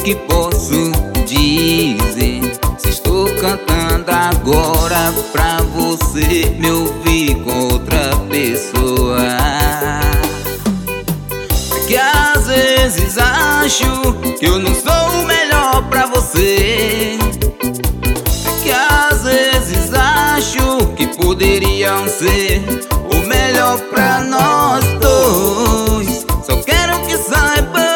que posso dizer se estou cantando agora pra você me ouvir com outra pessoa? É que às vezes acho que eu não sou o melhor pra você. É que às vezes acho que poderiam ser o melhor pra nós dois. Só quero que saiba,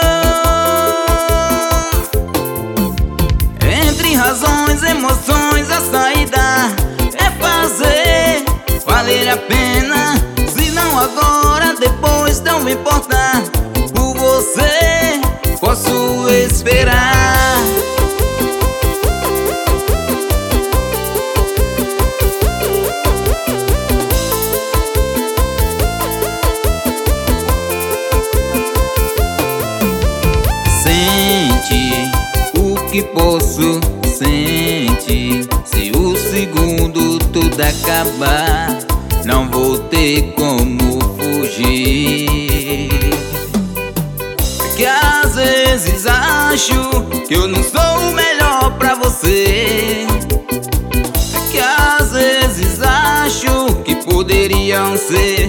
entre razões, emoções, a saída é fazer valer a pena. Se não agora, depois não me importa. Por você posso esperar. Sente o que posso sentir. Se o segundo tudo acabar, não vou ter como fugir. É que às vezes acho que eu não sou o melhor pra você. É que às vezes acho que poderiam ser